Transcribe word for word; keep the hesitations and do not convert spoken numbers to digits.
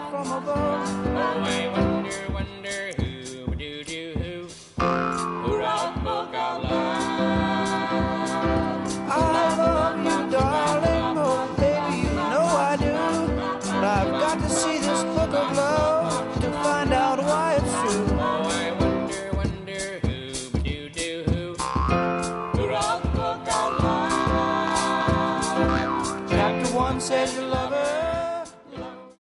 from above. Oh, I wonder, wonder who, do, do, who, who wrote the book of love. I love you, darling, oh baby, you know I do. But I've got to see this book of love.